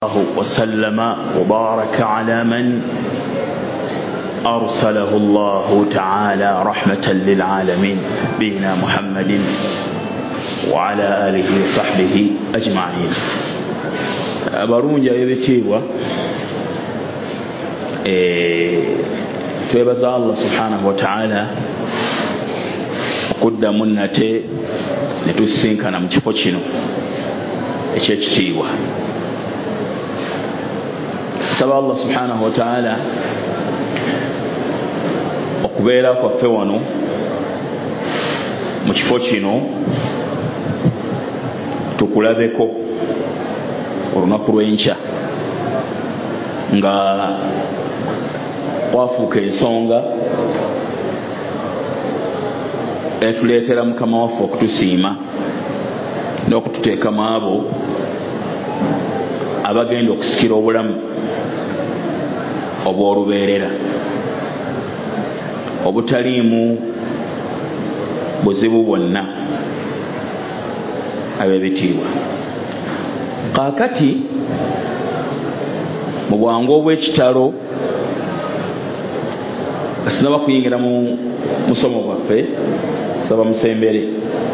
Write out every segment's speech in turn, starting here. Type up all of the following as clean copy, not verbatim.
وسلم وبارك على من أرسله الله تعالى رحمة للعالمين بنا محمد وعلى آله وصحبه أجمعين. أبرونجا يبتيوا twebaza Allah subhanahu wa ta'ala okuddamu nate ne tusinkana mu kifo kino ekyekitiibwa. Saba Allah subhanahu wa ta'ala okubeera kwaffe wano mu kifo kino tukulabeko olunaku lw'enkya nga wafuuka ensonga etuleetera mukama waffe okutusiima n'okututeekamu abo abagenda okusikira obulamu obw'olubeerera obutaliimu buzibu bwonna ab'ebitiibwa. Kaakati mu bwangu obw'ekitalo asinaba kuyingira mu musomo gwaffe, saba musembere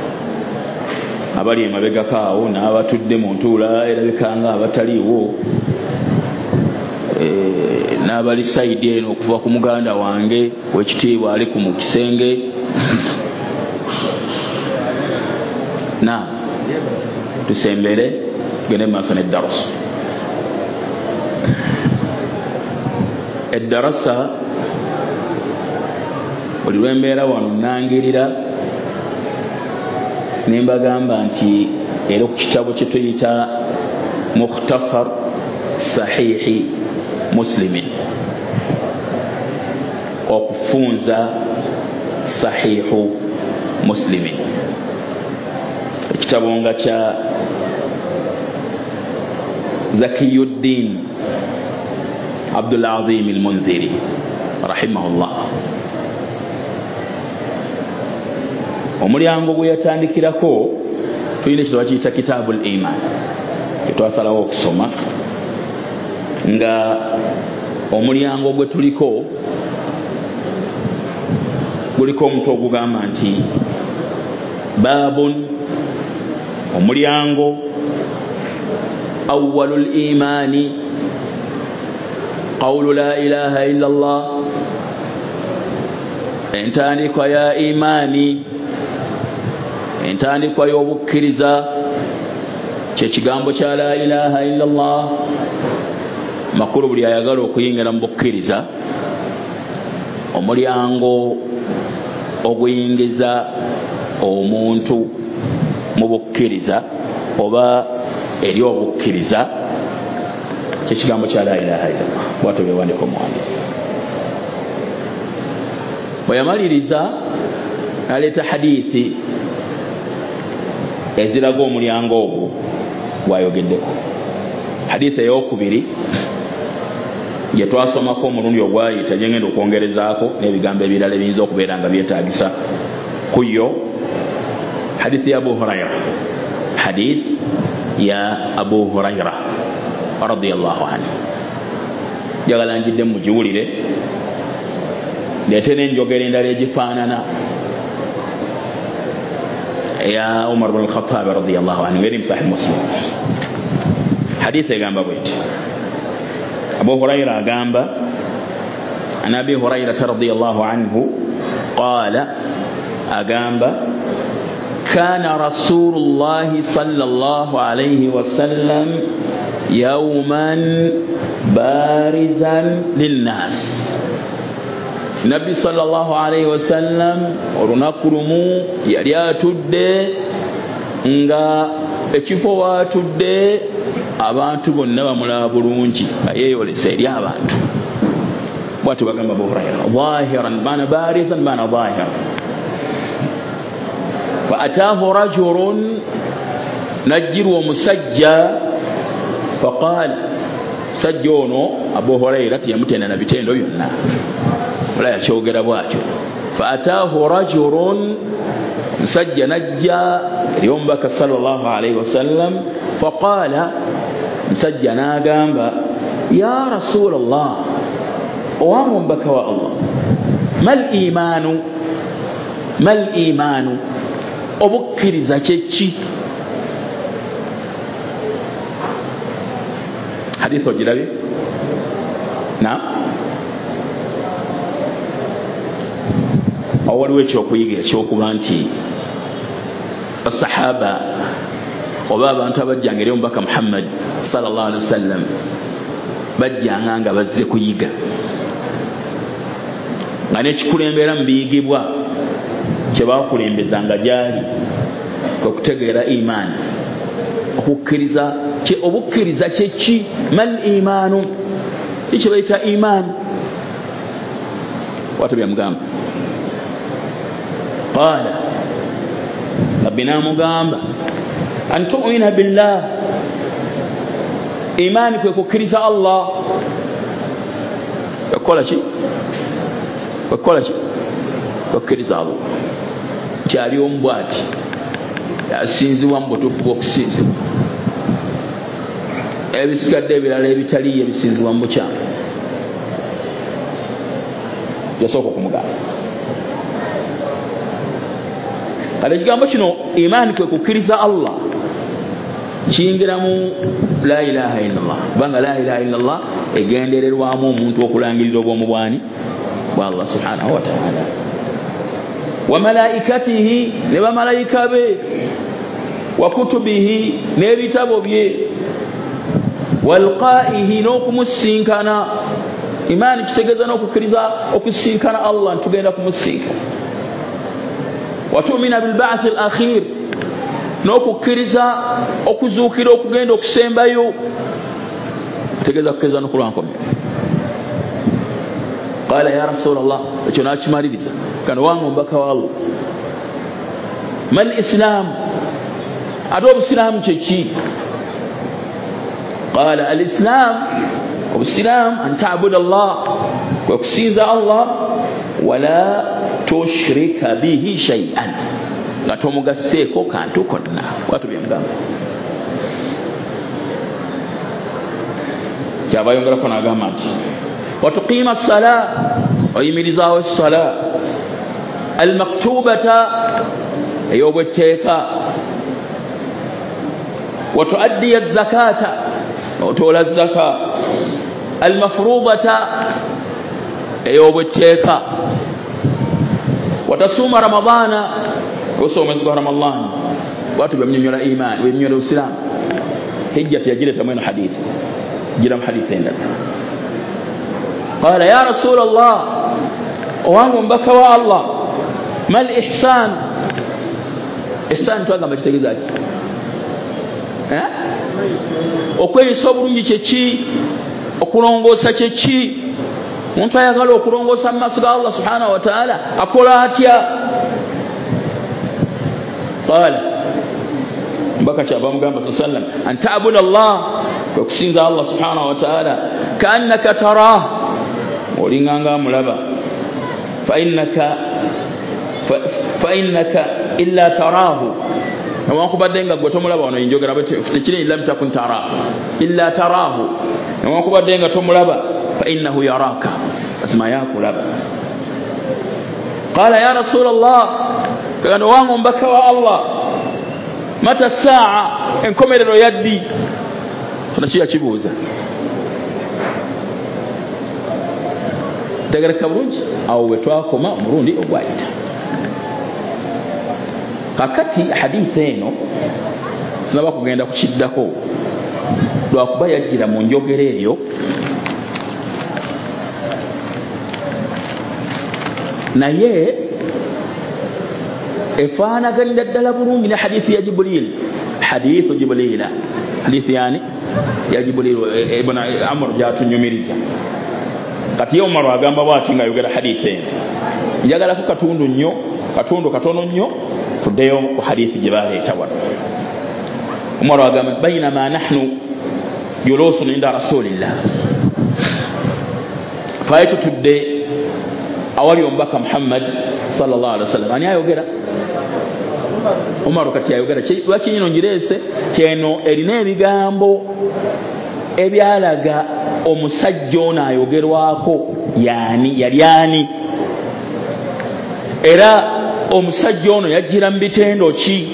abali emabegako awo n'abatudde mu ntuula erabika nga abataliiwo, n'abali sayidi eno okuva ku muganda wange w'ekitiibwa ali ku mu kisenge na tusembere gende maaso n'eddarasa. Eddarasa buli lwembeera wano nangirira nembagamba nti era ku kitabo kye tuyita mukhtasar sahihi muslimin, okufunza sahihu muslimin, ekitabo nga kya Zakiyuddin Abdul Azim al-Munziri rahimahullah. Omulyango gwe yatandikirako tulina ekitabo kiyita Kitabul Iman kyetwasalawo okusoma, nga omulyango gwe tuliko guliko omutwe ogugamba nti babun, omulyango awwalul imani qawlu la ilaha illa Allah, entandikwa ya imani, entandikwa y'obukkiriza kyekigambo kya la ilaha illa Allah. Makulu buli ayagala okuyingira mu bukkiriza, omulyango oguyingiza omuntu mu bukkiriza oba eri obukkiriza kyekigambo kya la ilaha illa Allah. Bwatyo byewandika omuwandiisi. Bwe yamaliriza n'aleeta hadiisi eziraga omulyango ogwo gwayogeddeko. Hadiisi ey'okubiri gye twasomako omulundi ogwayita gye ngenda okwongerezaako n'ebigambo ebirala ebiyinza okubeera nga byetaagisa ku yo, hadiisi ya Abu Hurayra, hadiisi ya Abu Hurayra radiyallahu anhu. Njagala njidde mugiwulire ndeete n'enjogera endala egifaanana ya Umar bin al-Khattab radiyallahu anhu ngeri mu Sahih Muslim. Hadithi egamba bweti, Abu Hurayra agamba an Abi Hurayra radiyallahu anhu qala, agamba kana Rasulullah sallallahu alayhi wa sallam yawman barizan linnas. Nabbi sallallahu alayhi wa sallam olunaku lumu yali atudde nga ekifo waatudde abantu bonna bamulaba bulungi nga yeeyolesa eri abantu. Bwatyo bagamba Abu Hurayra zahiran bana barizan bana zahiran. Fa ataahu rajulun, najjirwa omusajja, faqaala, musajja ono Abu Hurayra tiyamutenda na bitendo byonna, wala yakyogera bwatyo. Fa ataahu rajulun, musajja najja eri omubaka sallallahu alayhi wa sallam, faqaala musajja n'agamba ya rasulallah owange omubaka wa allah mal imaanu obukkiriza kyeki hadisi ogirabye na awaliwo ekyokuyiga ekyokuba nti basahaba oba abantu abajjanga eri omubaka muhammad sallallahu alaihi wasallam bajjanga nga bazze kuyiga nga nekikulembera mu biyigibwa kyebakulembezanga gyali okutegeera imaani okukkiriza obukkiriza kyeki mal imaanu ekyo bayita imaani watu byamugamba qala rabbi namugamba an tu'mina billah imaani kwe kukkiriza allah okukola ki okukkiriza allah kyali omubwati yasinzibwa mu butuufu bw'okusinzibwa ebisigadde ebirala ebitaliyo ebisinzibwa mu bukyamu yasooka okumugamba kale ekigambo kino imaani kwe kukkiriza allah kiyingiramu la ilaha illallah kubanga la ilaha illallah egendererwamu omuntu okulangirira obwomu bwani bwa allah subhanahu wa ta'ala wa malaikatihi ne bamalayika be wa kutubihi n'ebitabo bye walqaihi n'okumusinkana imaani kitegeeza n'okukkiriza okusinkana allah ntugenda kumusinkana watumina bilba'thi alakhir n'okukkiriza okuzuukira okugenda okusembayo tegeeza kukkiriza n'okulwankomera qala ya rasulallah ekyo nakimaliriza kano wange omubaka wa allah mal islam ate obusiraamu kyeki qala al islam obusiraamu an ta'buda allah kwe kusinza allah wala tushrika bihi shay'an nga tomugaseeko kantu konna watu byamugamba kyabayongerako n'agamba nti watuqima as-sala oyimirizawo as-sala al-maktubata ey'obwetteeka watuaddiya az-zakata otoola zaka al-mafrudata ey'obwetteeka watasuma ramadana osoma mwezi gwa ramadani watu bamnyonyola iman bamnyonyola usilamu hijja tiyajileta mwena hadithi jiram hadithi endala qala ya rasul allah owangu mbaka wa allah mal ihsan ihsan twagamba kitegeezaki okweyisa obulungi kyeki okulongoosa kyeki omuntu ayagala okulongoosa mu maaso ga allah subhanahu wa ta'ala akola atya qala mbaka kyabamugamba sallam an ta'budu allah okusinza allah subhanahu wa ta'ala kaannaka tarah olinganga amulaba fa innaka illa tarahu newankubadde nga gwe tomulaba wano njogera tekiri lam takun tarahu illa tarahu newankubadde nga tomulaba fa innahu yaraka asima yakulaba qala ya rasul allah kagano wange omubaka wa allah mata saa enkomerero yaddi nakiya kibuuza tegereka bulungi awo wetwakoma omulundi ogwayita kakati hadithi eno tunaba kugenda kukiddako lwakuba yajjira mu njogera eyo naye efaanaganira ddala bulungi ne hadithi ya jibril hadithu jibrila hadithi yani ya jibril ibn amr jatunyumiriza kati Umar agamba bwati nga yogera hadithi eno njagala ku katundu katono nnyo tuddeyo ku hadithi gye baleeta wano Umar agamba bainama nahnu julusun inda rasulillah faitu tudde awali omubaka muhammad sallallahu alaihi wasallam ani ayogera Umar kati ayogera lwaki nyino njirese kyeno erina ebigambo ebyalaga omusajja ono ayogerwako yali ani era omusajja ono yajjira mu bitendo ki.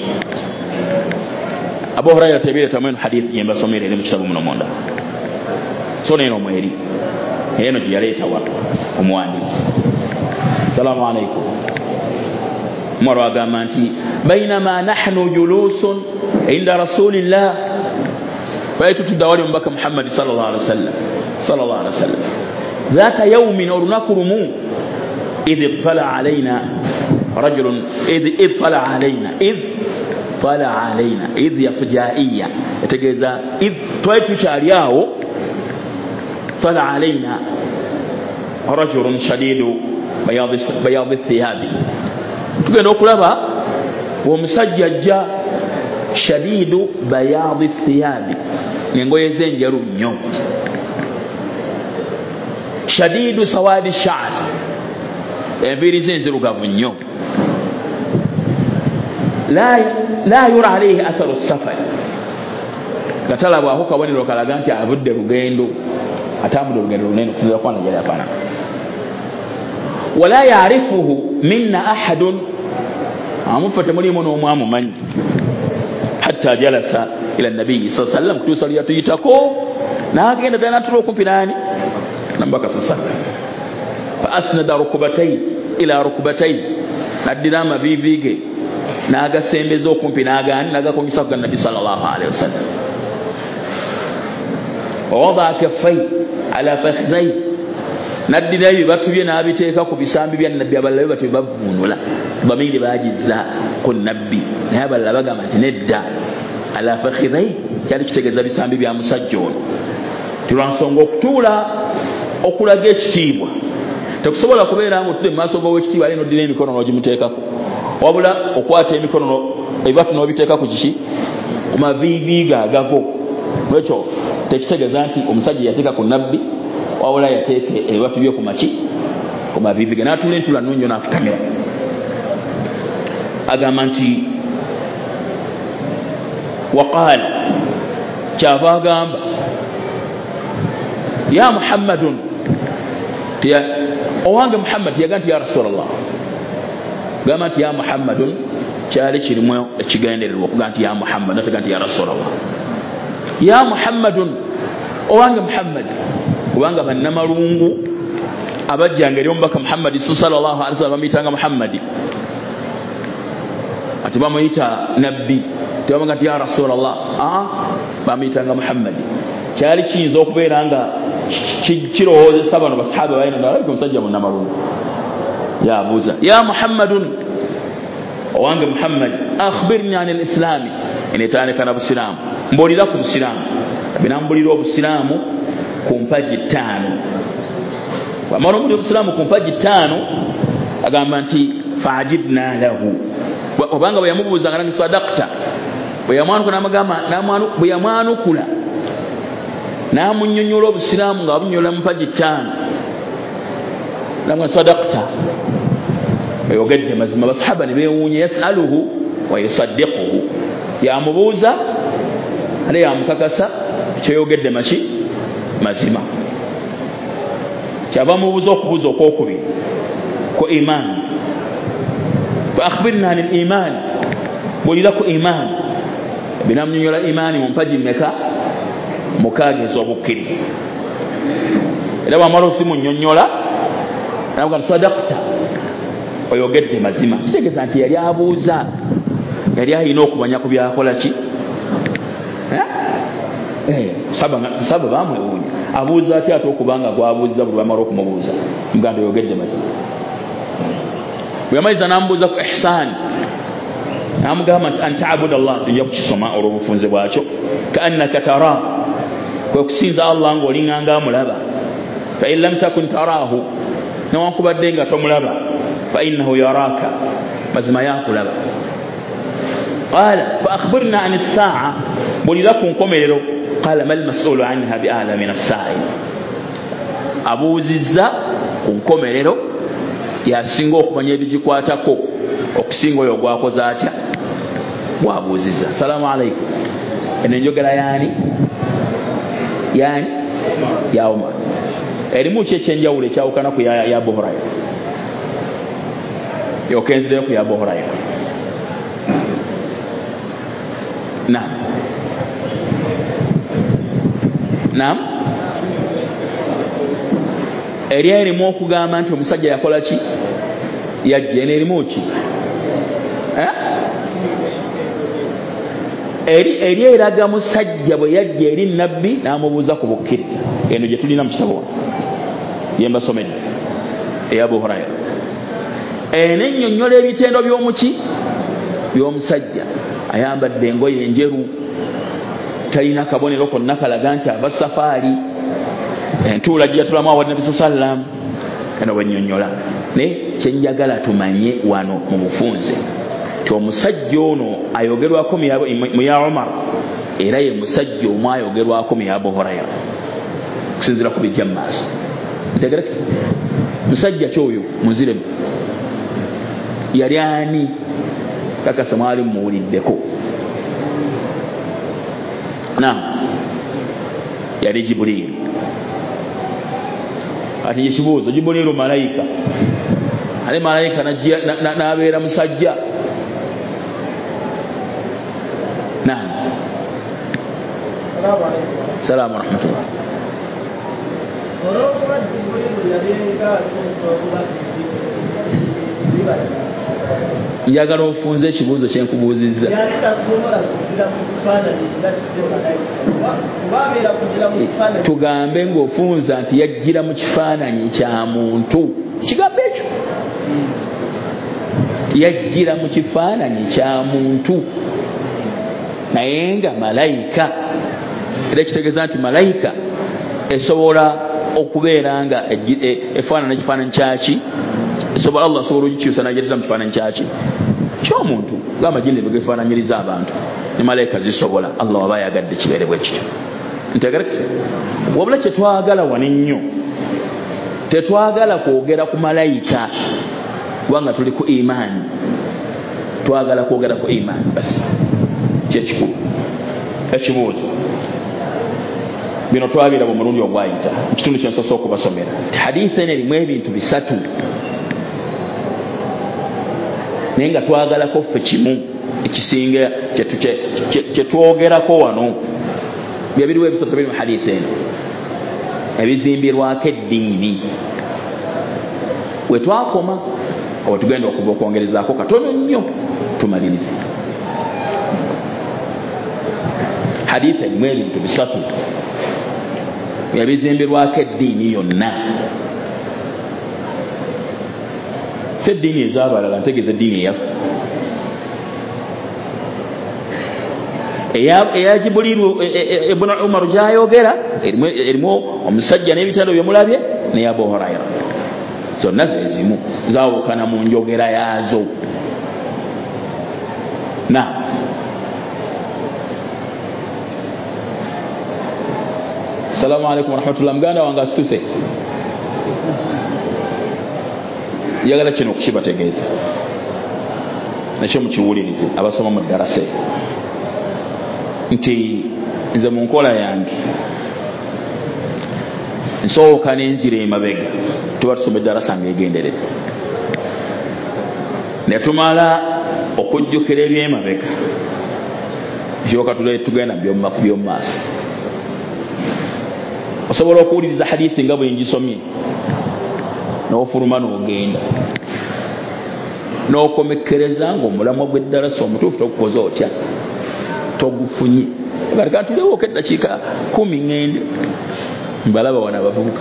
Abu Hurairah tabireetamu eno hadith yembasomere eri mu kitabu muno munda so neno mweri eno gye yaleetawa omuwandiisi. Assalamu alaikum. Umar agamba nti bainama nahnu julusun inda rasulillah, bali tutudde wali omubaka Muhammad sallallahu alaihi wasallam dhata yawmin, olunaku lumu, idh tala alaina rajulun idh tala alaina idh yafujaiya, etegeeza idh twali tukyali awo, tala alaina rajulun shadidu bayadi thiyabi, tugenda okulaba omusajja ajja shadidu bayadi thiyabi, engoye z'enjeru nnyo, shadidu sawadi sha'r, enviiri ze enzirugavu nnyo, la yura alayhi atharu safari, katalabwako kabonero kalaga nti avudde lugendo, atambudde olugendo lunene okusinziira ku gyali afaanana. Wala yarifuhu minna ahadun, amufa temulimu n'omu amumanyi, hatta jalasa ila nabiyyi sallallahu alayhi wasallam, kutuusa lwe yatuyitako n'agenda ddala n'atuula okumpi n'ani nabaka sallallahu alayhi wasallam. Fa asnada rukubatayhi ila rukubatayhi, n'addira amaviivi ge n'agasembeza okumpi n'agakomisa ku ga nabbi sallallahu alayhi wasallam. Wa wadaa kaffayhi ala fakhidhayhi, n'addira ebibatu bye n'abiteeka ku bisambi bya nabbi. Abalala bibatu bavvuunula, bamiri baagizza ku nabbi, naye abalala bagamba nti nedda, ala fakhidhayhi kyali kitegeeza bisambi bya musajja ono. Tilwansonga okutuula okulaga ekitiibwa, tekusobola kubeera ng'otudde mu maaso g'owekitiibwa ali n'oddira emikono n'ogimuteekako, wabula okwata emikono ebibatu n'obiteeka ku kiki, ku maviivi ge agavo. Lwekyo tekitegeeza nti omusajja yateeka ku nabbi, wabula yateeka ebibatu bye ku maki, ku maviivi ge, n'atuula entula nnungi n'afukamira. Agamba nti waqaala, kyava agamba ya Muhammadun, owange Muhammad, yaga nti ya Rasulallah, gamba nti ya Muhammadun kyali kirimu ekigendererwa okuga nti ya Muhammad, natega nti ya Rasulallah. Ya Muhammadun, owange Muhammad, kubanga bannamalungu abajjanga eri omubaka Muhammad sallallahu alaihi wasallam bamuyitanga Muhammadi, ati bamuyita nabbi, tebamugamba nti ya Rasulallah, bamuyitanga Muhammadi. Kyali kiyinza okubeera nga kirowoozesa bano basahaba balina alabika omusajja munnamalungu, yabuuza ya Muhammadun, owange Muhammad, akhbirni an al-islami, enetandika na busiraamu, mbuulira ku busiraamu. Binambulira obusiraamu ku mpagi 5. Wamala omuli obusiraamu ku mpagi 5, agamba nti faajibna lahu, obanga bwe yamubuuza nga nange sadaqta, bwe yamwanukula n'amagamba, bwe yamwanukula n'amunnyonnyola obusiraamu nga abunnyola mu mpagi 5, namwe sadaqta, oyogedde mazima. Basahaba ne beewuunya, yasaluhu wa yusaddiquhu, yamubuuza ate yamukakasa ekyoyogedde maki mazima. Kyava mubuuza okubuuza okwokubiri ku imaani, fa akhbirna an al-imaani, buulira ku imaani. Binamunnyonnyola imaani mu mpagi mmeka? 6 ez'obukkiriza. Era bwamala osimunnyonnyola nabuga nti sadaqta, oyogedde mazima. Kitegeeza nti yali abuuza, yali alina okumanya ku byakola ki. Saba bamwewuunya, abuuza atya ate okubanga gwabuuziza buli bamala okumubuuza muganda oyogedde mazima. Bwe yamaliza n'amubuuza ku ihsaani, n'amugamba nti an ta'buda Allah, tujja kukisoma olw'obufunze bwakyo, kaannaka tara, kwe kusinza Allah ng'olinganga amulaba. Fa in lam takun taraahu, newankubadde nga tomulaba, fa innahu yaraaka, mazima yakulaba. Qaala fa akhbirna an as-saa'a, bulira ku nkomerero. Qaala mal mas'uulu anha bi a'lama min as-saa'il, abuuzizza ku nkomerero, yasinga okumanya ebigikwatako okusinga oyo gwakoze atya bwabuuzizza. Salaamu alaikum, eno enjogera yaani? yani ya Umar erimu kyekyenjawulo ekyawukana ku ya Abu Hurayra yokenzire ku ya Abu Hurayra naam eriya erimu okugamba nti omusajja yakola ki yajja n'erimu ki eri eraga musajja bwe yajja eri nabbi n'amubuuza ku bukkiriza eno gye tulina mu kitabo yembasomedde eya Abu Hurayra ennyonnyola ebitendo by'omusajja ayambadde engoye enjeru talina kabonero konna kalaga nti ava safaari entuula gye yatulamu awa Nabi sallam kano bwennyonnyola naye kyenjagala tumanye wano mu bufunze ti omusajja ono ayogerwako mu ya Umar era ye musajja omu ayogerwako mu ya Abu Hurayra kusinzira ku bijja mu maaso ntegerekese musajja kyoyo muziremu yali ani kakasa mwali muwuliddeko yali Jibril ati yekibuuzo Jibril malayika ale malayika n'abeera musajja salaamu rahmatullah njagala ofunze ekibuuzo kyenkubuuzizza tugambe ng'ofunza nti yajjira mu kifaananyi kya muntu kigambo ekyo yajjira mu kifaananyi kya muntu naye nga malayika era kitegeeza nti malayika esobola okubeera nga efaanana ekifaananyi kyaki esobola Allah asobola ogikyusa n'agyetera mu kifaananyi kyaki ky'omuntu ng'amajini bwe gefaananyiriza abantu ne malayika zisobola Allah waba ayagadde kibeere bwe kityo ntegerekese wabula kyetwagala wano ennyo tetwagala kwogera ku malayika kubanga tuli ku imaani twagala kwogera ku imaani basi kyekikulu ekibuuzo bino twabira mu mulundi ogwayita ekitundu kyensosa okubasomera ti hadithi eno erimu ebintu bisatu naye nga twagalako ffe kimu ekisinga kyetwogerako wano byebiriwo ebisatu biri mu hadithi eno ebizimbirwako eddiini we twakoma oba tugenda okuva okwongerezaako katono nnyo tumalirize hadithi erimu ebintu bisatu ebizimbirwako eddiini yonna si eddiini ez'abalala ntegeeza eddiini eyaffe eya Jibrilu ibn Umar gyayogera erimu omusajja n'ebitendo byemulabye neya Abu Hurayra zonna zezimu zawukana mu njogera yaazo Assalamu alaikum warahmatullahi muganda wange asituse njagala kino okukibategeeza nakyo mukiwulirize abasoma mu ddarasa nti nze mu nkola yange nsooka n'enzira emabega tuba tusoma eddarasa ng'egenderedde ne tumala okujjukira ebyemabega ekyoka tugenda by'omu maaso osobola okuwuliriza hadithi nga bwe ngisomye n'ofuluma n'ogenda n'okomekkereza ng'omulamwa gw'eddarasa omutuufu togukoze otya togufunye baleka tulewooko eddakiika 10 ngende mbalaba wana abavubuka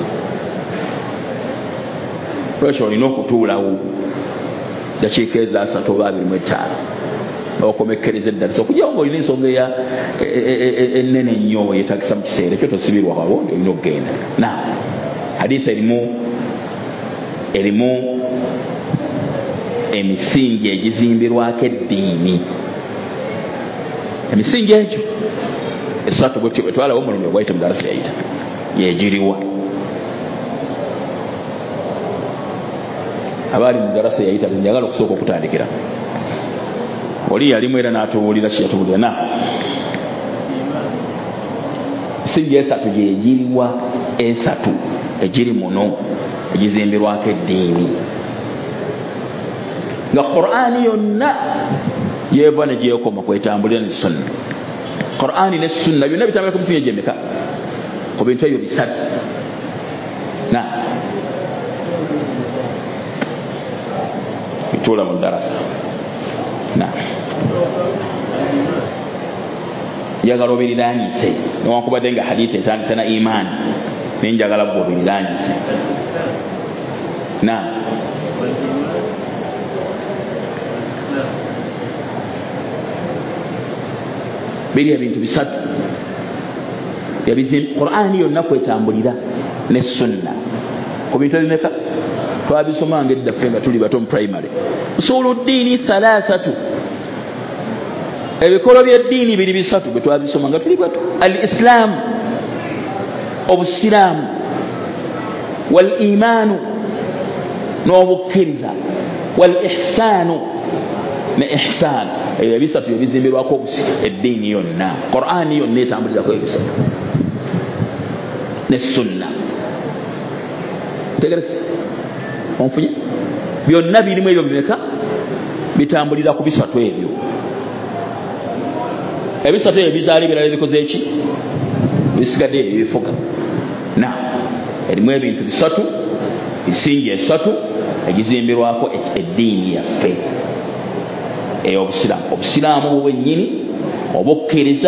lwekyo olina okutuulawo dakiika eza 3 oba 25 okomekkereza eddarasa okujjawo ng'olina ensonga ennene ennyo yeetagisa mu kiseera ekyo tosibirwa wabo olina okugenda hadithi erimu emisingi egizimbirwako eddiini emisingi egyo esatu bwetwalawo omulundi ogwayita mu darasa yayita yegiriwa abaali mu darasa yayita njagala okusooka okutandikira oli yalimu era n'atubuulira kiyatubuulira emisingi esatu gyegiriwa esatu egiri muno egizimbirwako eddiini nga Qur'ani yonna yeva ne gyekoma kwetambulira ne sunna. Qur'ani ne sunna byonna bitambula ku misingi egy'emeka? Ku bintu ebyo bisatu. Bitula mu darasa. Njagala obiriraanyise newankubadde nga hadithi etandise na imaani naye njagala gwe obiriraanyise. Biri ebintu bisatu Qur'ani yonna kwetambulira ne sunna. Ku bintu ebimeka? Twabisomanga edda ffe nga tuli bato mu primary. Usuluddini thalathatu, ebikolo by'eddiini biri bisatu bwe twabisomanga tuli bato. Al-Islam, obusiraamu, wal imaanu n'obukkiriza, wal ihsaanu ne ihsaan. Ebyo bisatu ebizimbirwako eddiini yonna. Qur'ani yonna etambulirako ebisatu ne sunna. Ntegereza onfunye byonna birimu ebyo bimeka? Bitambulira ku bisatu ebyo. Ebisatu ebyo bizaali birala bikoze eki? Bisigadde ebyo bifuga. Erimu ebintu bisatu, bisingi esatu egizimbirwako eddiini yaffe ey'obusiraamu. Obusiraamu bwennyini, obukkiriza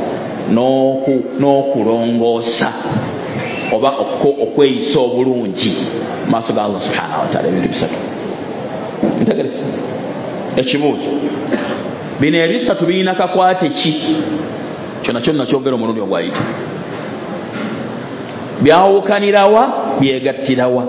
n'okulongoosa oba okweyisa obulungi maaso ga Allah subhanahu wa ta'ala. Ebintu bisatu. Ntegereza ekibuuzo, bino ebisatu birina kakwate ki? Kyonna kyonna kyogera omulundi ogwayita. Byawukanirawa, byegattirawa?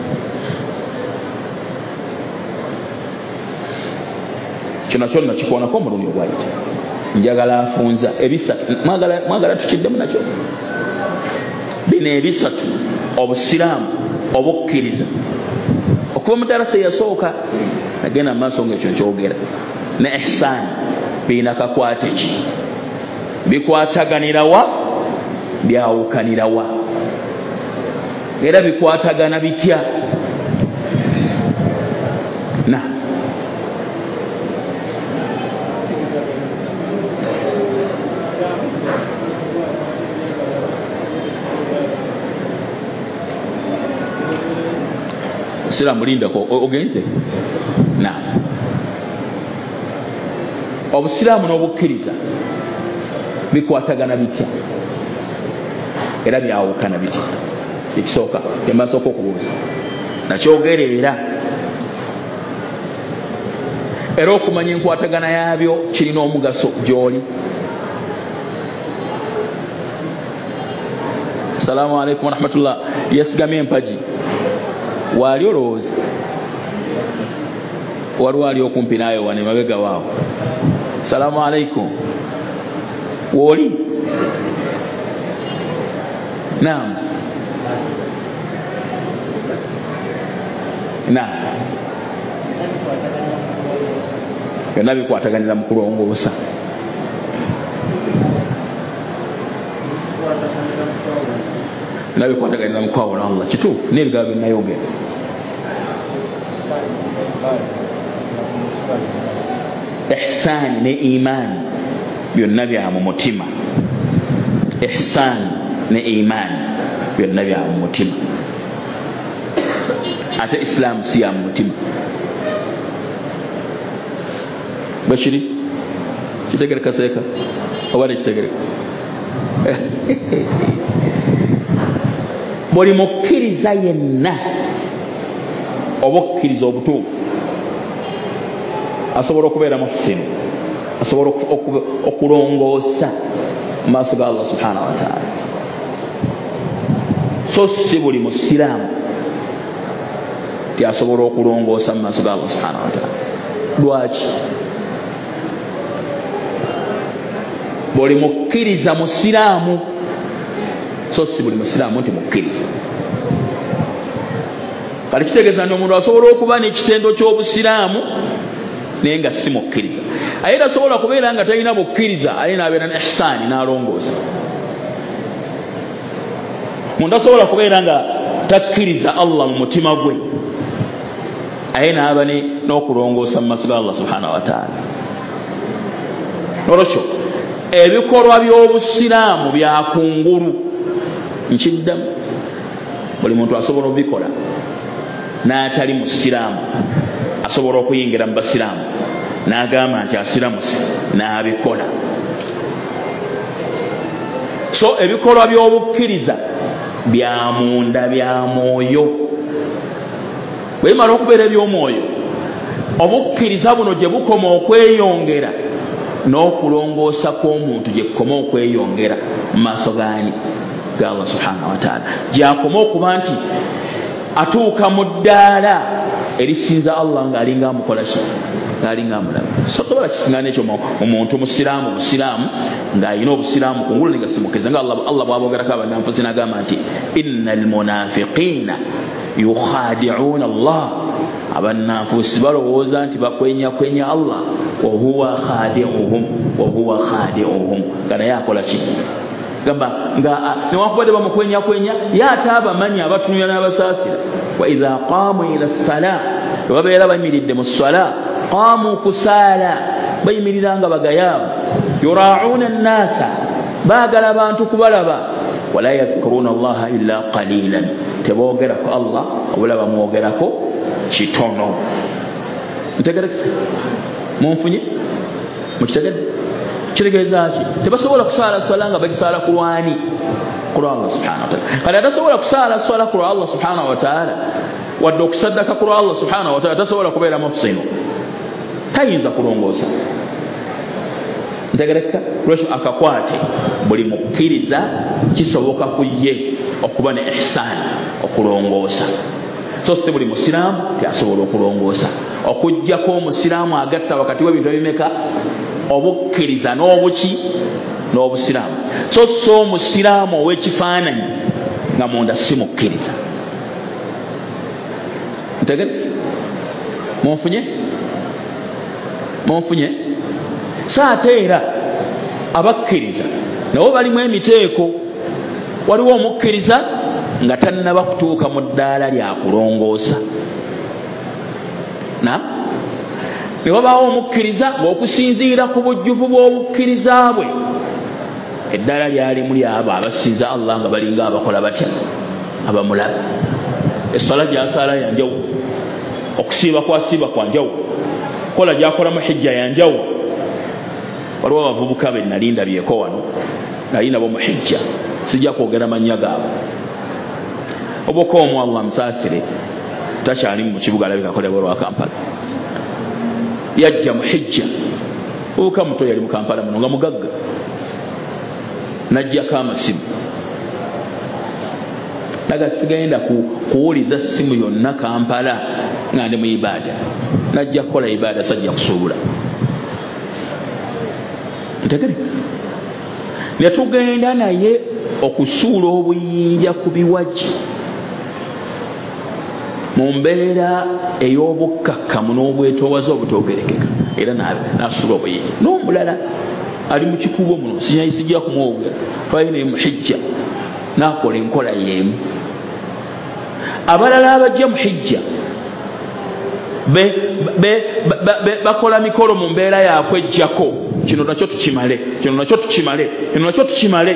Kyonna kyonna kikoonako omulundi ogwayita. Njagala afunza ebisatu. Mwagala tukiddemu nakyo? Bino ebisatu, obusiraamu, obukkiriza, okuva mu darasa eyasooka nagenda mu maaso ng'ekyo nkyogera, ne ihsaani birina kakwate ki? Bikwataganirawa, byawukanirawa? Era bikwatagana bitya? Sira mulindako ogenze. Obusiraamu n'obukkiriza bikwatagana bitya? Era byawukana bitya? Ekisooka emasooka okubuuza nakyogerera. Era okumanya enkwatagana yaabyo kirina omugaso gy'oli. Assalamu alaikum warahmatullah. Yesigamye empagi. Waali olowooza waliwo ali okumpi naawe wane mabega waawo? Assalamu alaikum. Wooli? Naam. Byonna bikwataganira mu kulongoosa. Nabikwataganira mu kwawula Allah. Kituufu n'ebigambo bye nayogera. Ihsaani ne imaani byonna bya mu mutima. Ihsaani ne imaani byonna bya mu mutima. Ate Islaamu si ya mu mutima. Bashiri kitegereka seeka oba nekitegereka? Buli mukkiriza yenna obukkiriza obutuufu asobola okubeera muhsinu, asobola okulongoosa mu maaso ga Allah subhanahu wa ta'ala. So si buli musiraamu asobola okulongoosa mu maaso ga Allah subhanahu wa ta'ala. Lwaki? Buli mukkiriza musiraamu, so si buli musiraamu nti mukkiriza. Kale kitegeeza nti omuntu asobola okuba n'ekitendo ky'obusiraamu naye nga si mukkiriza. Aye tasobola kubeera nga talina bukkiriza aye n'abeera ne ihsaani n'alongoosa. Omuntu asobola kubeera nga takkiriza Allah mu mutima gwe aye n'aba n'okulongoosa mu maaso ga Allah subhanahu wa ta'ala. Olwekyo ebikolwa by'obusiraamu bya kungulu nkiddamu, buli muntu asobola obikola n'atali musiraamu asobola okuyingira mu basiraamu n'agamba nti asiramuse n'abikola. So ebikolwa by'obukkiriza bya munda bya mwoyo. Bwe bimala okubeera eby'omwoyo, obukkiriza buno gye bukoma okweyongera n'okulongoosa kw'omuntu gye kukoma okweyongera mu maaso gaani ga Allah subhanahu wa ta'ala, gyakoma okuba nti atuuka mu ddaala erisinza Allah ng'alinga amukola ki, ng'alinga amulaba. So tosobola kisingana ekyo omuntu musiraamu ng'alina obusiraamu kungulu nga simukiriza, nga Allah bw'abogerako abannanfusi n'agamba nti innal munafiqiina yukhadi'uuna Allah, abannanfusi balowooza nti bakwenyakwenya Allah, wa huwa khadi'uhum, nga naye akola ki, gamba nga newakubadde bamukwenyakwenya ye ate abamanyi abatunula n'abasaasira. Wa idha qaamu ila ssala, bwe babeera bayimiridde mu ssala, qaamu kusaala, bayimirira nga bagayaavu, yuraa'uuna annaasa, baagala abantu kubalaba, wala yadhkuruuna Allaha illa qaliilan, teboogerako Allah obula bamwogerako kitono. Ntegerekese? Munfunye? Mukitegedde? Kitegeeza ki? Tebasobola kusaala swala nga bagisaala ku lwani? Ku lwa Allah subhanahu wa ta'ala. Kale atasobola kusaala swala ku lwa Allah subhanahu wa ta'ala wadde okusaddaka ku lwa Allah subhanahu wa ta'ala tasobola kubeera muhsinu, tayinza kulongoosa. Ntegereka? Lwekyo akakwate buli mukkiriza kisoboka ku ye okuba ne ihsaani, okulongoosa. So si buli musiraamu yasobola okulongoosa. Okujjako omusiraamu agatta wakati w'ebintu ebimeka, obukkiriza n'obusiraamu. So omusiraamu ow'ekifaananyi nga munda si mukkiriza. Ntegereka? Munfunye? So ate era abakkiriza nabo balimu emiteeko. Waliwo omukkiriza nga tannaba kutuuka mu ddaala lya kulongoosa. Ne wabaawo omukkiriza ng'okusinziira ku bujjuvu bw'obukkiriza bwe eddaala lyalimu lyabo abasinza Allah nga balinga abakola batya, abamulaba. Essala gy'asaala yanjawulo, okusiiba kwasiiba kwa njawulo, kola gy'akola mu hijja yanjawulo. Waliwo abavubuka be nalinda byeko wano, nali nabo mu hijja, sijja kwogera mannya gaabwe. Oboka omu Allah musaasire, takyali mu kibuga alabika kolebwa lwa Kampala, yajja mu hijja, obuka muto yali mu Kampala muno nga mugagga, najjako amasimu, naga sigenda kuwuliza simu yonna Kampala nga ndi mu ibaada, najja kukola ibaada, sajja kusuubula. Ntegereka? Ne tugenda naye okusuula obuyinja ku biwaji mu mbeera ey'obukkakkamu n'obwetoowaze obutoogerekeka, era n'asuula obuyinja. N'omulala ali mu kikubo muno, sijja kumwogera, twali naye mu hijja, n'akola enkola y'emu. Abalala abajja mu hijja bakola mikolo mu mbeera yakwejjako, kino nakyo tukimale.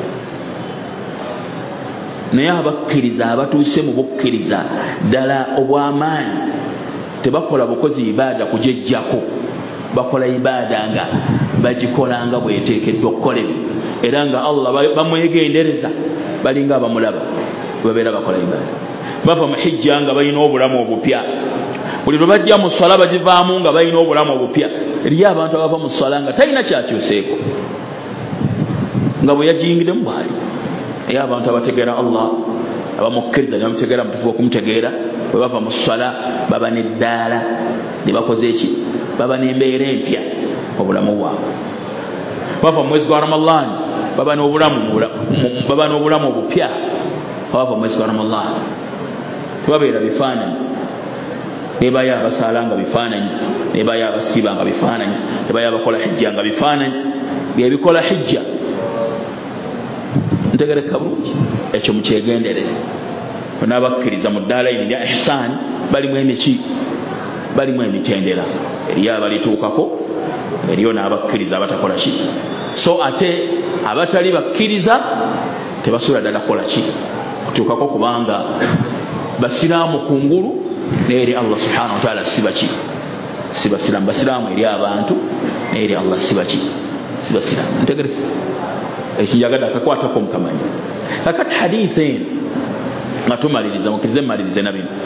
Naye abakkiriza abatuuse mu bukkiriza ddala obw'amaanyi tebakola bukozi ibaada kujejjako, bakola ibaada nga bagikola nga bweteekeddwa okukolebwa, era nga Allah bamwegendereza, balinga abamulaba babeera bakola ibaada. Bava mu hijja nga balina obulamu obupya, buli lwe bajja mu ssala bagivaamu nga balina obulamu obupya. Eriyo abantu abava mu ssala nga talina kyakyuseeko, nga bwe yagiyingiremu bwali. Naye abantu abategeera Allah, abamukkiriza ne bamutegeera mutufu okumutegeera, bwe bava mu ssala baba n'eddaala ne bakoze eki, baba n'embeera empya obulamu bwabwe. Bava mu mwezi gwa Ramadhan baba n'obulamu obupya. Bava mu mwezi gwa Ramadhan tebabeera bifaananyi, nebayo abasaala nga bifaananyi, nebayo abasiiba nga bifaananyi, nebayo abakola hijja nga bifaananyi. Byebikola hijja ntegereka bulungi ekyo mukyegendereze n'abakkiriza mu ddaala lino lya ihsaani balimu emiki balimu emitendera eriyo abalituukako eriyo n'abakkiriza abatakola ki so ate abatali bakkiriza tebasuula ddala kukola ki kutuukako kubanga basiraamu kungulu n'eri Allah subhanahu wa ta'ala sibaki sibasiraamu basiraamu eri abantu n'eri Allah sibaki sibasiraamu ntegereza ekijagadde akakwatako mukamanyi kakati hadithi eno nga tumaliriza mukirize mmalirize na bino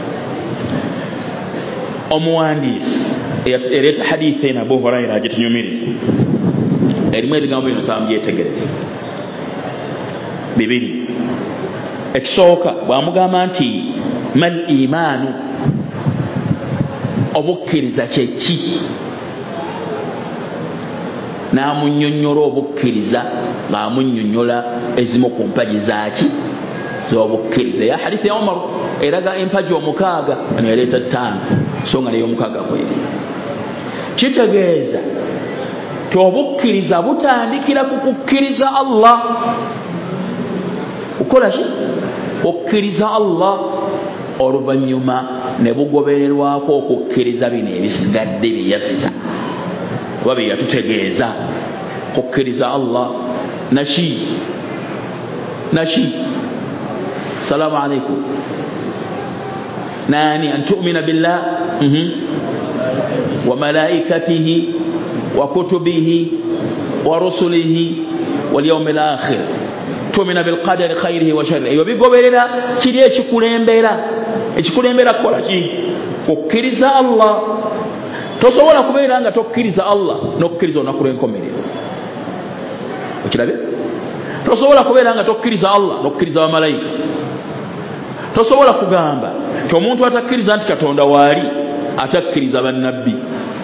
omuwandiisi ereeta hadithi eno Abu Huraira agitunyumiriza erimu ebigambo bino saba mbyetegereza bibiri ekisooka bwamugamba nti mal imaanu obukkiriza kyeki n'amunnyonnyola obukkiriza ng'amunnyonnyola ezimu ku mpagi zaaki z'obukkiriza ya hadithi ya Umar eraga empagi omukaaga neereeta ttaano so nga n'ey'omukaaga kweri kitegeeza ti obukkiriza butandikira ku kukkiriza Allah okola ki okkiriza Allah oluvannyuma ne bugobererwako okukkiriza bino ebisigadde bye yassa oba bye yatutegeeza kukkiriza Allah naki salaamu alaikum nani an tu'mina billah wa malaikatihi wa kutubihi wa rusulihi wal yawmil akhir tu'mina bil qadari khairihi wa sharrihi eyo bigoberera kiri ekikulembera kukola ki kukkiriza Allah tosobola kubeera nga tokkiriza Allah n'okkiriza olunaku lw'enkomerero okirabye tosobola kubeera nga tokkiriza Allah n'okkiriza bamalayika tosobola kugamba nti omuntu atakkiriza nti Katonda waali atakkiriza bannabbi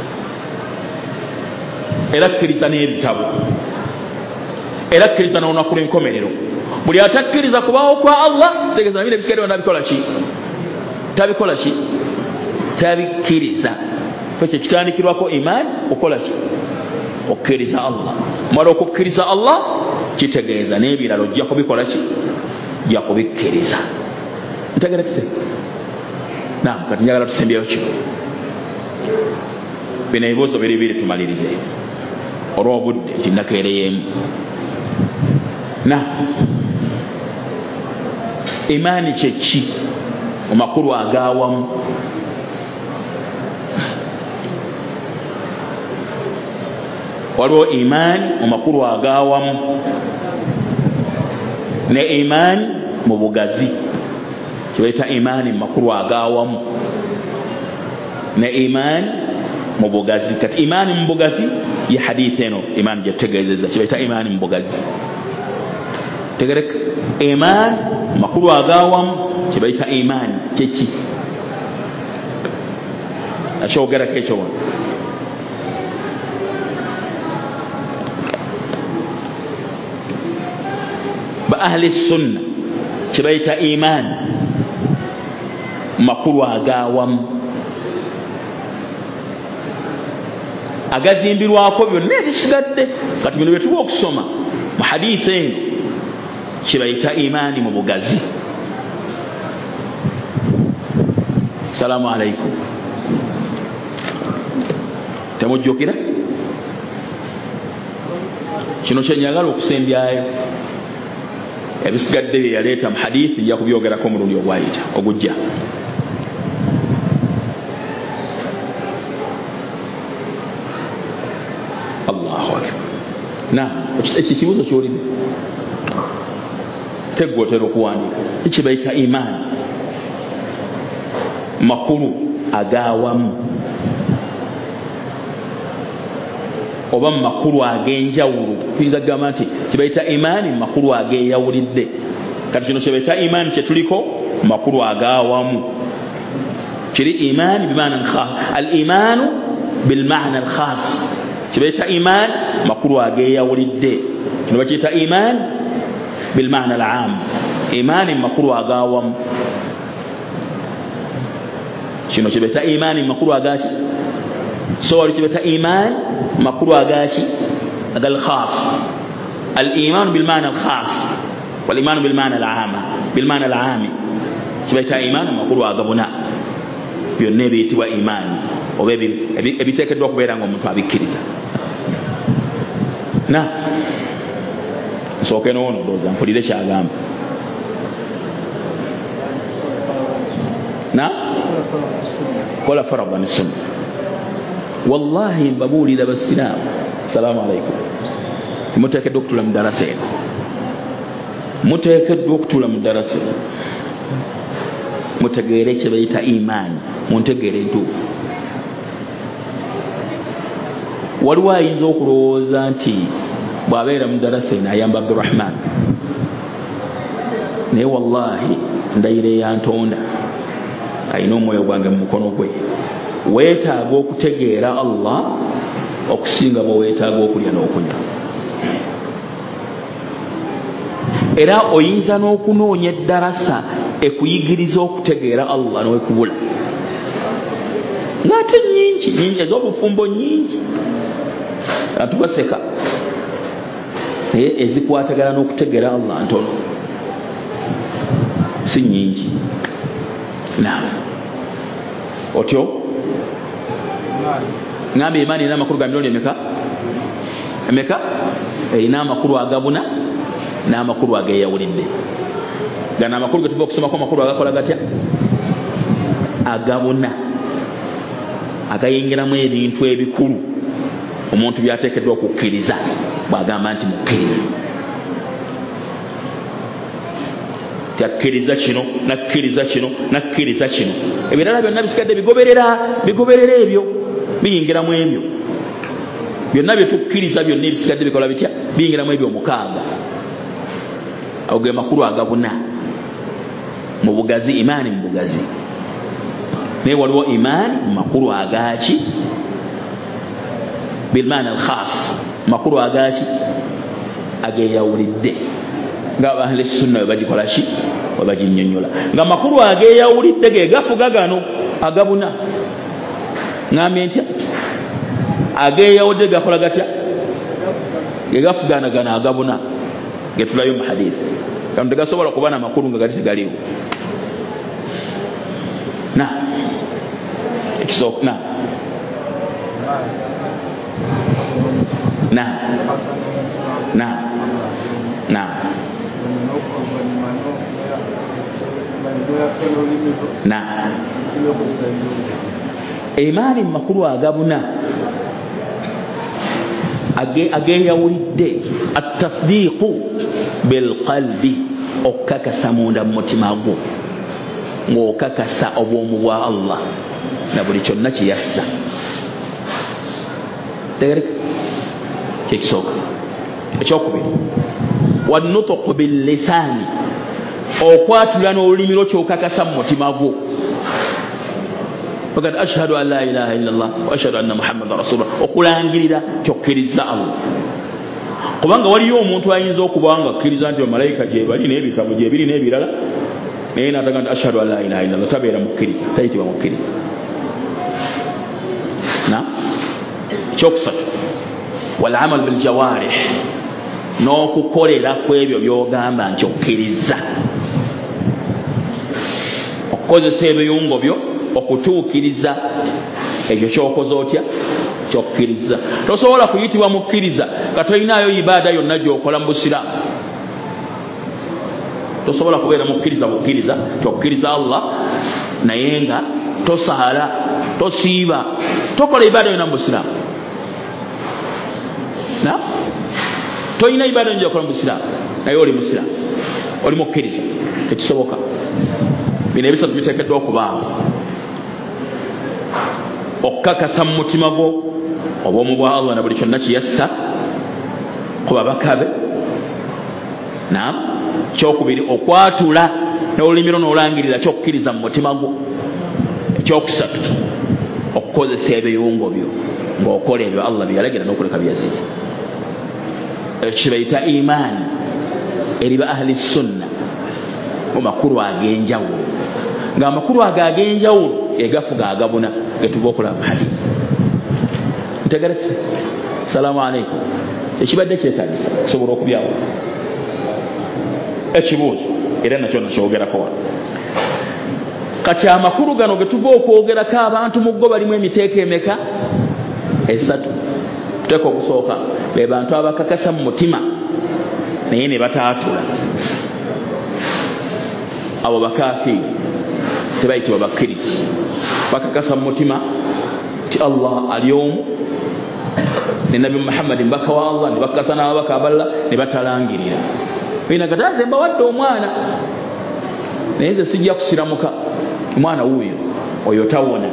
era akkiriza n'ebitabo era akkiriza n'olunaku lw'enkomerero buli atakkiriza kubaawo kwa Allah tegeeza nabino ebisigadde byonna bikola ki tabikola ki tabikkiriza ekyo kitandikirwako imaani okola ki okkiriza Allah mala okukkiriza Allah kitegeeza n'ebirala ojja kubikola ki ojja kubikkiriza ntegerekise naam kati njagala tusembyeyo kino bino ebibuuzo biribiri tumalirize olw'obudde kinnakeereyeemu na imaani kyeki mu makulu ag'awamu waliwo imaani mu makulu ag'awamu ne imaani mu bugazi kibayita imaani mu makulu ag'awamu ne imaani mu bugazi kati imaani mu bugazi ye hadithi eno imaani gyetutegeezezza kibayita imaani mu bugazi tegereka imaani mu makulu ag'awamu kibayita imaani kyeki akyogerako ekyo wano ba ahli sunna kibayita imaani makulu ag'awamu agazimbirwako byonna ebisigadde kati bino byetuba okusoma mu hadithi eno kibayita imaani mu bugazi salaamu alaikum temujjukira kino kyenyagala okusembyayo ebisigadde bye yaleeta mu hadithi nja kubyogerako omulundi ogwayita ogujja Allahu akbar na ekibuuzo kyolina teggotera okuwandiika ekibayita imaani makulu ag'awamu oba mu makulu ag'enjawulo tuyinza kugamba nti kibayita imaani mu makulu ag'eyawulidde kati kino kibayita imaani kyetuliko mu makulu ag'awamu kiri imaani bimaana al imaanu bilmaana al khas kibayita imaani makulu ag'eyawulidde kino bakiyita imaani bilmaana al aam imaani mu makulu ag'awamu kino kibayita imaani mu makulu agaki so wali kibayita imaani makulu agaki agal khas al iman bil maana al khas والإيمان بالمعنى العام بالمعنى العام سبيت إيمان makulu agabuna byonna ebiyitibwa imaani oba ebiteekeddwa okubeera ng'omuntu abikkiriza. Na nsooke n'ono ndowooza mpulire kyagamba. Na kola faradan sunna. Wallahi mbabuulira basiraamu, salaamu alaikum, muteekeddwa okutula mu darasa eno, muteekeddwa okutula mu darasa eno mutegeere kye bayita imaani, muntegeere entuufu. Waliwo ayinza okulowooza nti bw'abeera mu darasa eno ayamba Abdurrahman, naye wallahi ndayira eyantonda alina omwoyo gwange mu mukono gwe. Weetaaga okutegeera Allah okusinga bwe weetaaga okulya n'okunywa. Era oyinza n'okunoonya eddarasa ekuyigiriza okutegeera Allah n'wekubula ng'ate nyingi ez'obufumbo nyingi atubaseka, naye ezikwatagana n'okutegeera Allah ntono, si nyingi. Naam, otyo ngambye imaani erina amakulu ga mirundi emeka? Erina amakulu agabuna n'amakulu ageeyawulidde. Gano amakulu ge tuva okusomako amakulu agakola gatya? Agabuna, agayingiramu ebintu ebikulu omuntu byateekeddwa okukkiriza bw'agamba nti mukkiriza. Takkiriza kino nakkiriza kino nakkiriza kino, ebirala byonna bisigadde bigoberera ebyo, biyingiramu ebyo byonna bye tukkiriza, byonna ebisigadde bikola bitya? Biyingiramu ebyo mukaaga. Ago ge makulu agabuna mu bugazi, imaani mu bugazi. Naye waliwo imaani mu makulu agaki? Bilmaani alkhas, makulu agaki? Ageeyawulidde nga ahli sunna bwe bagikola ki? Bwe baginnyonnyola nga makulu ageeyawulidde ge gafuga gano agabuna. Ngambye ntya? Ageeyawulidde gakola gatya? Ge gafugana gano agabuna getulayo mu hadithi. Kano tegasobola kuba na makulu nga gali tegaliwo. Na ekisooka imaani mu makulu agabuna ageeyawulidde at-tasdiiqu bilqalbi, okukakasa munda mu mutima gwo ng'okakasa obwomu bwa Allah na buli kyonna kye yassa. Tegereka kyekisooka. Ekyokubiri, wannutuqu billisaani, okwatula n'olulimi lwo kyokakasa mu mutima gwo. Fakad ashhadu an la ilaha illallah wa ashhadu anna muhammadan rasulullah, okulangirira kyokkiriza Allah. Kubanga waliyo omuntu ayinza okuba nga akkiriza nti bamalayika gye bali n'ebitabo gye biri n'ebirala, naye n'ataga nti ashhadu an la ilaha illallah, tabeera mukkiriza, tayitibwa mukkiriza. Na ekyokusatu, wal-amal bil-jawarih, n'okukolera ku ebyo by'ogamba nti okkiriza, okukozesa ebiyungo byo okutuukiriza ekyo ky'okoze otya? Kyokkiriza. Tosobola kuyitibwa mukkiriza nga tolinayo ibaada yonna gy'okola mu busiraamu. Tosobola kubeera mukkiriza kyokkiriza Allah naye nga tosaala, tosiiba, tokola ibaada yonna mu busiraamu. Tolina ibaada yonna gy'okola mu busiraamu naye oli musiraamu, oli mukkiriza. Tekisoboka. Bino ebisatu biteekeddwa okubaawo: okukakasa mu mutima gwo obwomu bwa Allah na buli kyonna kye yassa ku babaka be. Naam. Kyokubiri, okwatula n'olulimi lwo n'olangirira kyokkiriza mu mutima gwo. Ekyokusatu, okukozesa ebiyungo byo ng'okola ebyo Allah bye yalagira n'okuleka bye yaziza. Ekyo bayita imaani eriba ahli sunna mu makulu ag'enjawulo, ng'amakulu ag'enjawulo egafuga agabuna getuva okulaba mu hadithi. Ntegerekese? Salaamu alaikum. Ekibadde kyetagisa kusobola okubyawula. ekibuuzo era nakyo nakyogerako kati amakulu gano getuva okwogerako abantu mu ggo balimu emiteeko emeka esatu tuteeka okusooka be bantu abakakasa mu mutima naye ne bataatula abo bakafiiri tebayitibwa bakkiriza bakakasa mu mutima ti Allah ali omu ne nabi Muhammad mbaka wa Allah ne bakakasa n'ababaka abalala ne batalangirira bina kataase mbawadde omwana naye nze sijja kusiramuka omwana wuuyo oyo tawona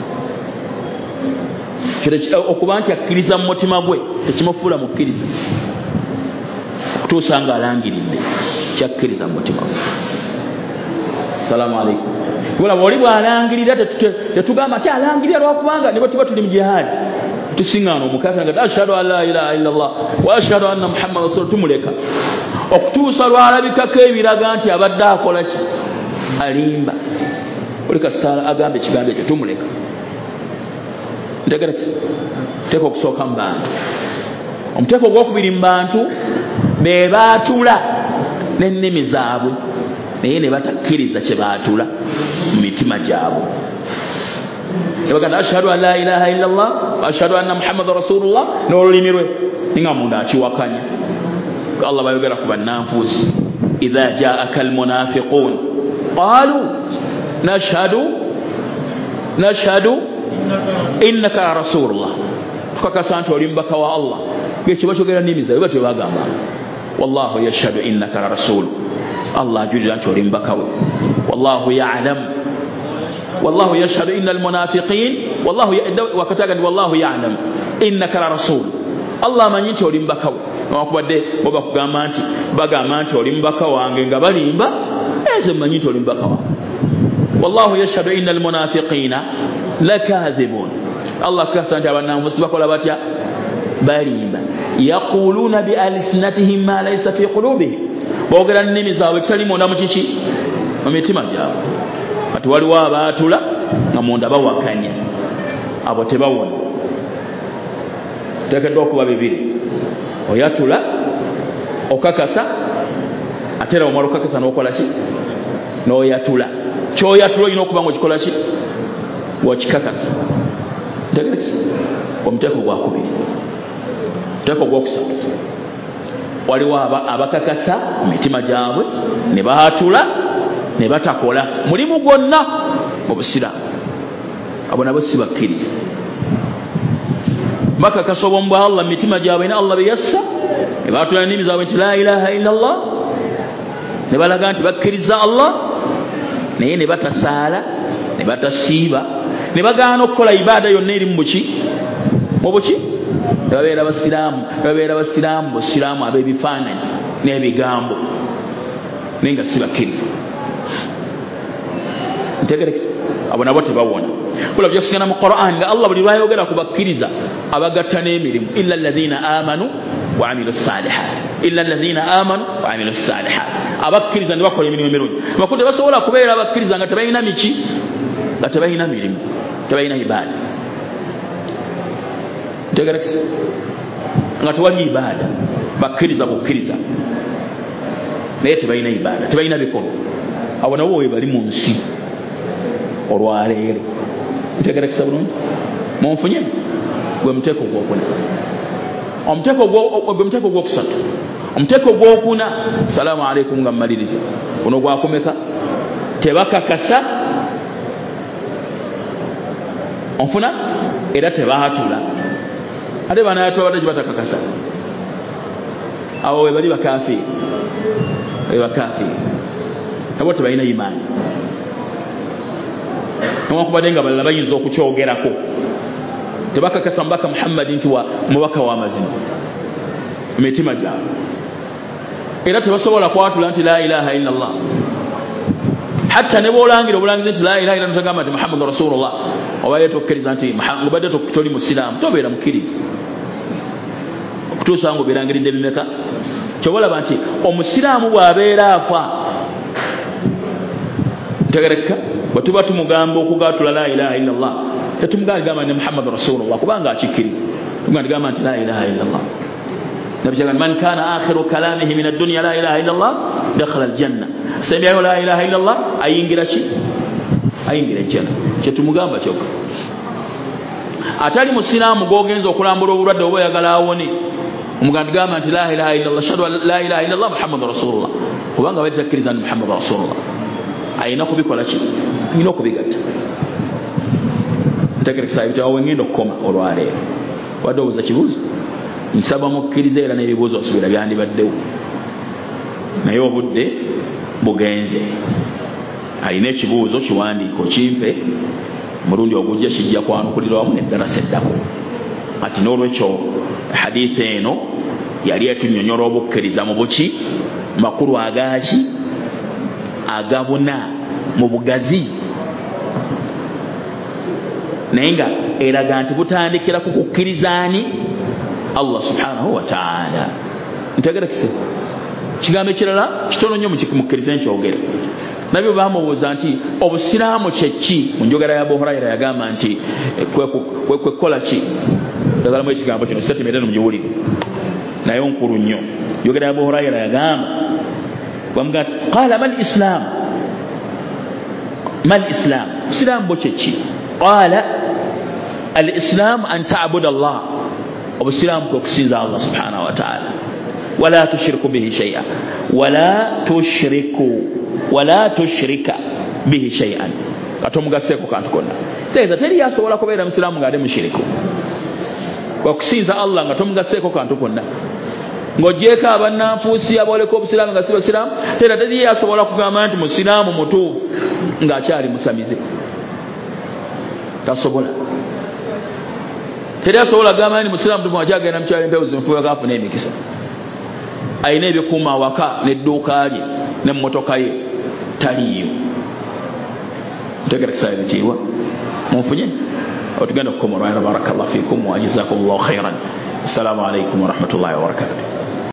okuba nti akkiriza mu mutima gwe tekimufuula mukkiriza okutuusa nga alangiridde kyakkiriza mu mutima gwe. Salaamu alaikum. Kubula bw'oli bw'alangirira tetugamba nti alangirira lwakubanga ne bwe tuba tuli mu jihaadi tusiŋŋaana omukafiri nga ashhadu an la ilaha illallah wa ashhadu anna muhammad rasul tumuleka okutuusa lwalabikako ebiraga nti abadde akola ki alimba oli kasitaala agambe ekigambo ekyo tumuleka. Ntegera ki teeka okusooka mu bantu. Omuteeko ogwokubiri mu bantu be baatula n'ennimi zaabwe naye ne batakkiriza kye baatula mu mitima gyabwe. Ebaganda ashhadu an la ilaha illallah wa ashhadu anna muhammadan rasulullah n'olulimi lwe nga munda akiwakanya. Allah bayogera ku bannanfuusi idha jaaka almunafiqun qalu nashhadu innaka rasulullah tukakasa nti oli mubaka wa Allah ngekyo bakyogera nnimi zaabwe batyo bagamba wallahu yashhadu innaka rasul Allah ajulira nti oli mubaka we wallahu ya'lam والله يشهد إن المنافقين والله وكتاغد والله يعلم إنك لرسول الله من ينتي ولي مبكاو نوakubadde boba kugamba nti bagamba nti oli mbaka wange nga balimba eze manyi nti oli mbaka wange والله يشهد إن المنافقين لكاذبون الله kasa nti abannanfuusi bakola batya balimba yaquluna بألسنتهم ما ليس في قلوبهم boogera nnimi zaabwe kitali munda mu kiki mu mitima gyabwe. Kati waliwo abaatula nga munda bawakanya abo tebawona. Teekeddwa okuba bibiri oyatula okakasa ate era omala okakasa n'okola ki n'oyatula kyoyatula olina okuba nga okikola ki wakikakasa. Tegereki omuteeko gwakubiri. Omuteeko gwokusatu waliwo abakakasa mu mitima gyabwe ne baatula ne batakola mulimu gwonna mu busiraamu abo nabo si bakkiriza. Bakakasa obwomu bwa Allah mu mitima gyabwe ne Allah beyassa ne baatula ennimi zaabwe nti la ilaha illallah ne balaga nti bakkiriza Allah naye ne batasaala ne batasiiba ne bagaana okukola ibaada yonna eri mu buki ne babeera basiraamu busiraamu ab'ebifaananyi n'ebigambo naye nga si bakkiriza. Ntegereki abo nabo tebawona. Kula byasigana mu Qur'an nga Allah buli lwayogera ku bakkiriza abagatta n'emirimu illa alladhina amanu wa amilus salihat illa alladhina amanu wa amilus salihat abakkiriza ne bakola emirimu emirungi. Bakutte basobola kubeera abakkiriza nga tebalina miki nga tebalina mirimu tebalina ibaada. Ntegereki nga tewali ibaada bakkiriza bukkiriza naye tebalina ibaada tebalina bikono abo nabo we bali mu nsi olwaleero. Ntegerekisa bulungi munfunye gwe muteeko gwokuna. Omuteeko gwokusatu omuteeko gwokuna salaamu alaikum nga mmaliriza guno gwakomeka tebakakasa onfuna era tebaatula ate banayatula badde gibatakakasa abo we bali bakafiiri nabo tebalina imaani nowakubadde nga balala bayinza okukyogerako tebakakasa mubaka Muhammad nti wa mubaka w'amazima mu mitima gyabwe era tebasobola kwatula nti la ilaha illallah hatta ne boolangira obulangizi nti la ilaha illallah togamba nti Muhammadu rasulullah obaye tokkiriza nti obadde toli musiraamu tobeera mukkiriza okutuusa nga obeerangiridde bimeka kyobalaba nti omusiraamu bw'abeera afa ntegereka bwe tuba tumugamba okugaatula la ilaha illallah tetumugamba nti Muhammadu rasulullah kubanga akikkiriza tugamba nti la ilaha illallah. Man kana akhiru kalamihi min ad-dunya la ilaha illallah dakhala aljanna sembiayo la ilaha illa Allah ayingira ki ayingira janna kyetumugamba kyokka atali musiraamu gogenza okulambula obulwadde oba oyagala awone omuganda gamba nti la ilaha illa Allah shahadu la ilaha illa Allah muhammadu rasulullah kubanga batakkiriza nti muhammadu rasulullah ayina kubikola ki ayina okubigatta ntegerekesa ebitawo ngenda okukoma olwaleero wadde obuuza kibuuzo nsaba mukkiriza era n'ebibuuzo osubira byandibaddewo naye obudde bugenze alina ekibuuzo kiwandiiko kimpe mulundi ogujja kijja kwanukulirwa wamu neddarasa eddako ati n'olwekyo hadithi eno yali etunyonyola obukkiriza mu buki makulu agaki agabuna mu bugazi naye nga eraga nti butandikira ku kukkirizaani Allah subhanahu wa ta'ala ntegerekese kigambo ekirala kitono nnyo mukkiriza nkyogera nabyo bamubuuza nti obusiraamu kyeki mu njogera ya Abu Huraira yagamba nti kwekola ki dagala mu ekigambo kino sitatimere mugiwulire naye nkulu nnyo njogera ya Abu Huraira yagamba bamuga qala mal islam islam bo kyeki qala al islam an ta'budu Allah obusiraamu kwe kusinza Allah subhanahu wa ta'ala wala tushriku bihi shay'an wala tushrika bihi shay'an atomugaseko kantu konna teza teri yasobola kubeera musiraamu ng'ali mushiriku kwa kusinza Allah nga tomugaseko kantu konna ng'ogyeko abannanfuusi aboleka obusiraamu nga si basiraamu teri yasobola kugamba nti musiraamu mutuufu ng'akyali musamize tasobola teri asobola kugamba nti musiraamu mutuufu akyagenda mukyali empewo zinfuuka kaafuna emikisa ayina ebyekuuma awaka n'edduuka lye n'emmotoka ye taliyo ntegerekesa ebitiibwa munfunye otugenda okukomolwa barakallahu fikum wa jazakumullahu khairan assalamu alaikum wa rahmatullahi wa barakatuh